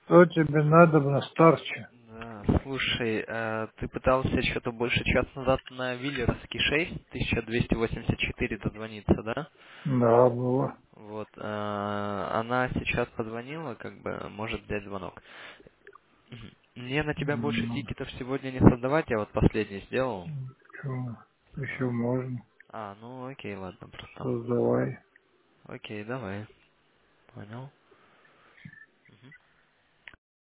Что тебе надо, на старче? Да, слушай, ты пытался что-то больше час назад на Виллерский 6, 1284 дозвониться, да? Да, было. Вот, она сейчас позвонила, как бы, может взять звонок. Мгм. Мне на тебя больше Ну, тикетов сегодня не создавать, я вот последний сделал. чё, еще А, можно. ну окей, ладно, просто. Создавай. Окей, давай. Понял.